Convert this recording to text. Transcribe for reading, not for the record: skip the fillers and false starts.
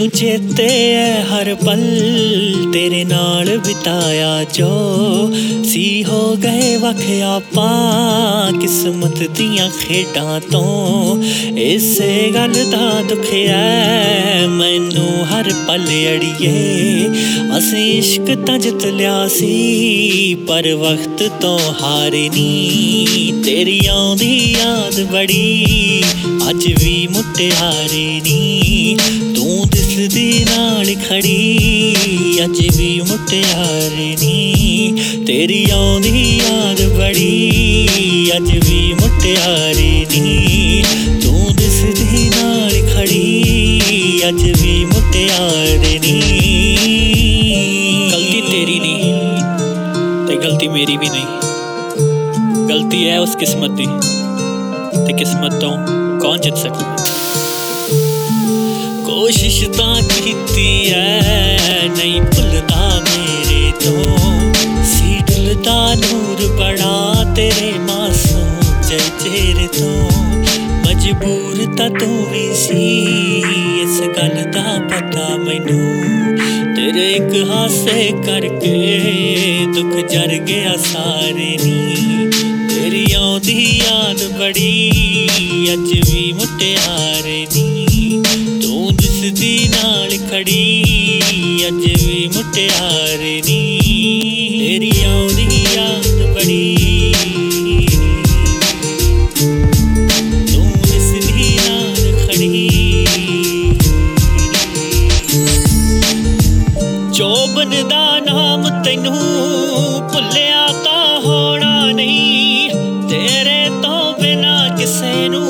मैनू चेते है हर पल तेरे नाल बिताया जो सी हो गए वख आपां किस्मत दियां खेडां तो इसे गल दा दुख है मैनू हर पल अड़िए असीं इश्क तां जित लिया सी पर वक्त तो हारे नी तेरी आउंदी याद बड़ी अज भी मुटियारे नी तू दिसदी नाल खड़ी अज भी मुटियारे नी तेरी आउंदी याद बड़ी अज भी मुटियारे नी तू दिसदी नाल खड़ी अज भी मुटियारे नी गलती तेरी नहीं ते गलती मेरी भी नहीं गलती है उस किस्मत दी ते किस्मत तो कौन जित सकता कोशिश तां कीती है नहीं भुलदा मेरे तो सी ढुलदा नूर बड़ा तेरे मासूम चेहरे तो मजबूर तां तू भी सी इस गल दा पता मैनू तेरे एक हासे करके दुख जर गया सारे नी तेरी आउंदी याद बड़ी अज भी मुटियारे नी तू दिसदी नाल खड़ी अज भी मुटियारे नी तेरी आउंदी याद बड़ी तू दिसदी नाल खड़ी जोबन दा नाम तैनू भुलिया तां होना नहीं तेरे तो बिना किसे नू